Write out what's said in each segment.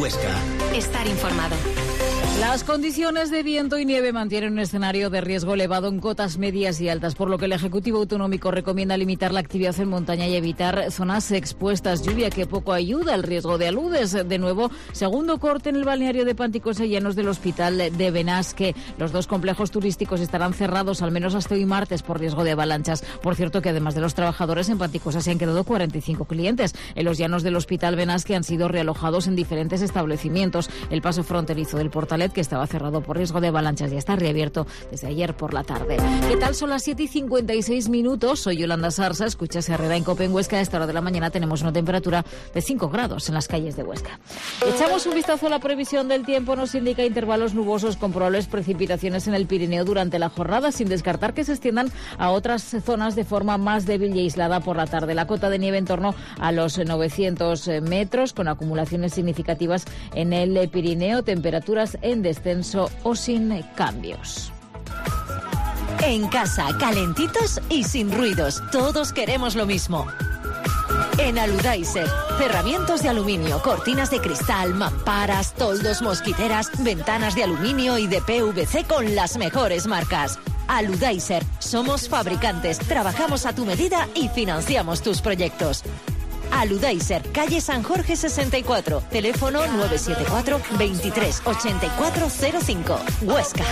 Huesca. Estar informado. Las condiciones de viento y nieve mantienen un escenario de riesgo elevado en cotas medias y altas, por lo que el Ejecutivo Autonómico recomienda limitar la actividad en montaña y evitar zonas expuestas. Lluvia que poco ayuda al riesgo de aludes. De nuevo, segundo corte en el balneario de Panticosa y Llanos del Hospital de Benasque. Los dos complejos turísticos estarán cerrados al menos hasta hoy martes por riesgo de avalanchas. Por cierto, que además de los trabajadores, en Panticosa se han quedado 45 clientes. En los Llanos del Hospital Benasque han sido realojados en diferentes establecimientos. El paso fronterizo del Portalet, que estaba cerrado por riesgo de avalanchas, ya está reabierto desde ayer por la tarde. ¿Qué tal? Son las 7:56. Soy Yolanda Sarsa. Escuchas Herrera en Cope en Huesca. A esta hora de la mañana tenemos una temperatura de 5 grados en las calles de Huesca. Echamos un vistazo a la previsión del tiempo. Nos indica intervalos nubosos con probables precipitaciones en el Pirineo durante la jornada, sin descartar que se extiendan a otras zonas de forma más débil y aislada por la tarde. La cota de nieve en torno a los 900 metros, con acumulaciones significativas en el Pirineo. Temperaturas en descenso o sin cambios. En casa, calentitos y sin ruidos. Todos queremos lo mismo. En Aludaiser, cerramientos de aluminio, cortinas de cristal, mamparas, toldos, mosquiteras, ventanas de aluminio y de PVC con las mejores marcas. Aludaiser, somos fabricantes, trabajamos a tu medida y financiamos tus proyectos. Aludaiser, calle San Jorge 64, teléfono 974 23 8405, Huesca.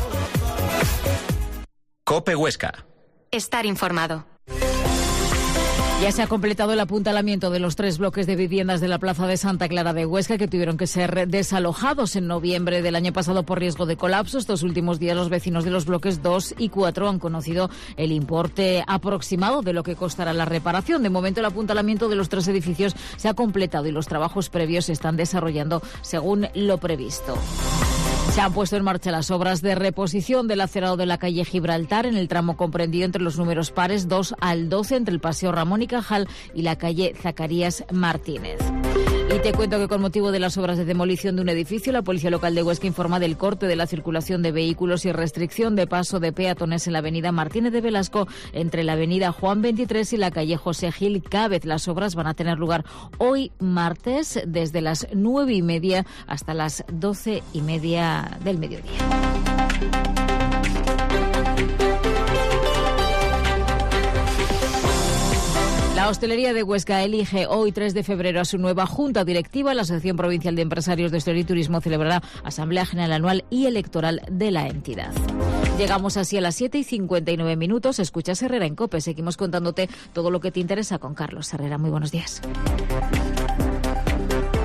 Cope Huesca. Estar informado. Ya se ha completado el apuntalamiento de los 3 bloques de viviendas de la Plaza de Santa Clara de Huesca, que tuvieron que ser desalojados en noviembre del año pasado por riesgo de colapso. Estos últimos días los vecinos de los bloques 2 y 4 han conocido el importe aproximado de lo que costará la reparación. De momento el apuntalamiento de los 3 edificios se ha completado y los trabajos previos se están desarrollando según lo previsto. Se han puesto en marcha las obras de reposición del acerado de la calle Gibraltar en el tramo comprendido entre los números pares 2 al 12 entre el Paseo Ramón y Cajal y la calle Zacarías Martínez. Y te cuento que con motivo de las obras de demolición de un edificio, la Policía Local de Huesca informa del corte de la circulación de vehículos y restricción de paso de peatones en la avenida Martínez de Velasco entre la avenida Juan 23 y la calle José Gil Cábez. Las obras van a tener lugar hoy martes desde las 9:30 hasta las 12:30 del mediodía. La hostelería de Huesca elige hoy, 3 de febrero, a su nueva junta directiva. La Asociación Provincial de Empresarios de Hostelería y Turismo celebrará Asamblea General Anual y Electoral de la entidad. Llegamos así a las 7:59. Escuchas Herrera en COPE. Seguimos contándote todo lo que te interesa con Carlos Herrera. Muy buenos días.